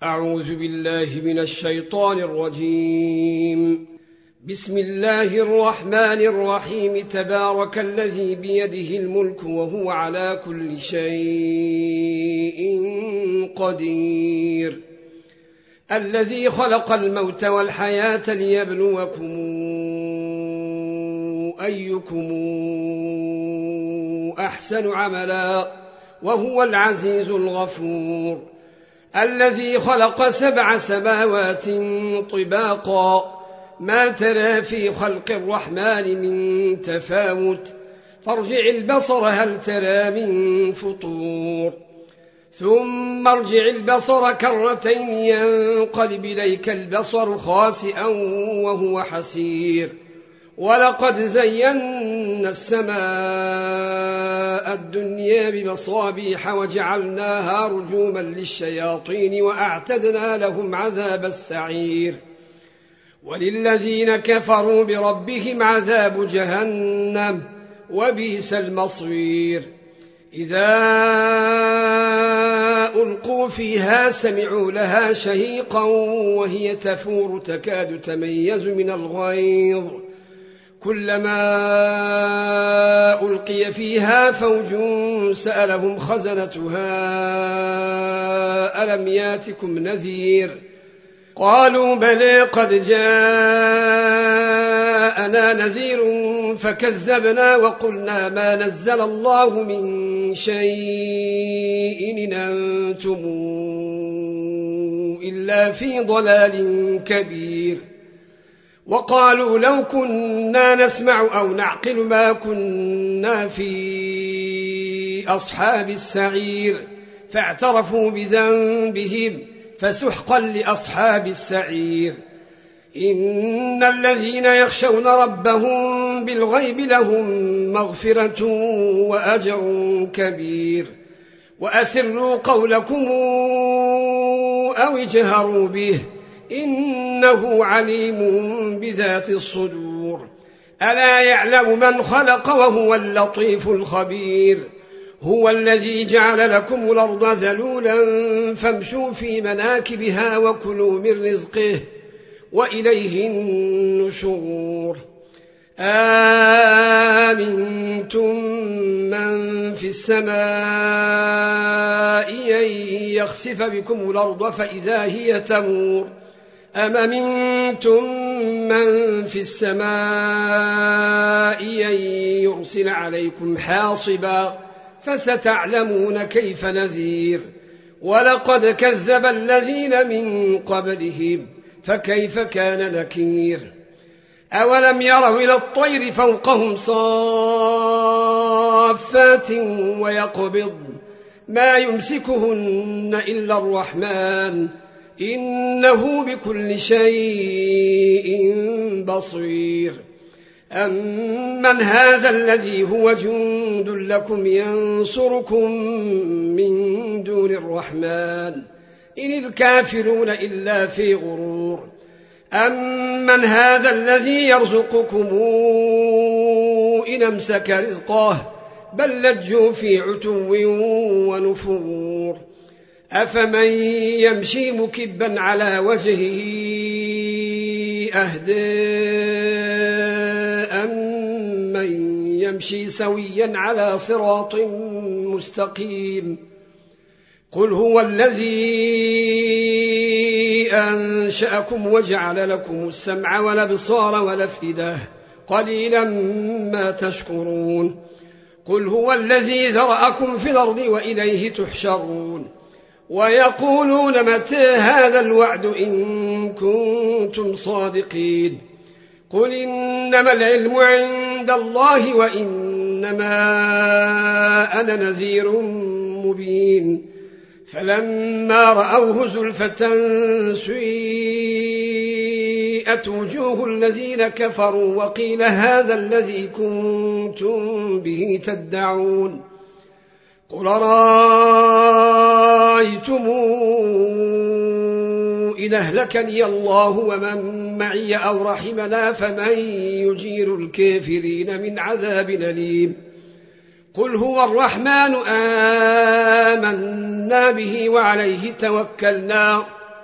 أعوذ بالله من الشيطان الرجيم. بسم الله الرحمن الرحيم. تبارك الذي بيده الملك وهو على كل شيء قدير. الذي خلق الموت والحياة ليبلوكم أيكم أحسن عملا وهو العزيز الغفور. الذي خلق 7 سماوات طباقا ما ترى في خلق الرحمن من تفاوت فارجع البصر هل ترى من فطور ثم ارجع البصر كرتين ينقلب إليك البصر خاسئا وهو حسير. ولقد زينا السماء الدنيا بمصابيح وجعلناها رجوما للشياطين وأعتدنا لهم عذاب السعير. وللذين كفروا بربهم عذاب جهنم وبئس المصير. إذا ألقوا فيها سمعوا لها شهيقا وهي تفور تكاد تميز من الغيظ كلما ألقي فيها فوج سألهم خزنتها ألم ياتكم نذير قالوا بلى قد جاءنا نذير فكذبنا وقلنا ما نزل الله من شيء إن أنتم إلا في ضلال كبير. وقالوا لو كنا نسمع أو نعقل ما كنا في أصحاب السعير فاعترفوا بذنبهم فسحقا لأصحاب السعير. إن الذين يخشون ربهم بالغيب لهم مغفرة وأجر كبير. وأسروا قولكم أو اجهروا به إنه عليم بذات الصدور. ألا يعلم من خلق وهو اللطيف الخبير. هو الذي جعل لكم الأرض ذلولا فامشوا في مناكبها وكلوا من رزقه وإليه النشور. آمنتم من في السماء أن يخسف بكم الأرض فإذا هي تمور أم أمنتم من في السماء أن يرسل عليكم حاصبا فستعلمون كيف نذير. ولقد كذب الذين من قبلهم فكيف كان نكير. أولم يروا إلى الطير فوقهم صافات ويقبض ما يمسكهن إلا الرحمن إنه بكل شيء بصير. أمن هذا الذي هو جند لكم ينصركم من دون الرحمن إن الكافرون إلا في غرور. أمن هذا الذي يرزقكم إن أمسك رزقه بل لجوا في عتو ونفور. أفمن يمشي مكبا على وجهه أهدى أمن يمشي سويا على صراط مستقيم. قل هو الذي أنشأكم وجعل لكم السمع والأبصار والأفئدة قليلا ما تشكرون. قل هو الذي ذرأكم في الأرض وإليه تحشرون. ويقولون متى هذا الوعد إن كنتم صادقين. قل إنما العلم عند الله وإنما أنا نذير مبين. فلما رأوه زلفة سيئت وجوه الذين كفروا وقيل هذا الذي كنتم به تدعون. قل رأيتم إن أهلكني الله ومن معي أو رحمنا فمن يجير الكافرين من عذاب أليم. قل هو الرحمن آمنا به وعليه توكلنا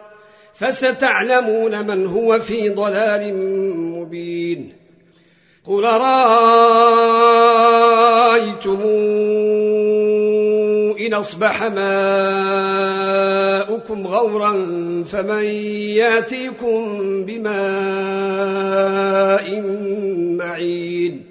فستعلمون من هو في ضلال مبين قل رأيتم إن أصبح ماؤكم غورا فمن ياتيكم بماء معين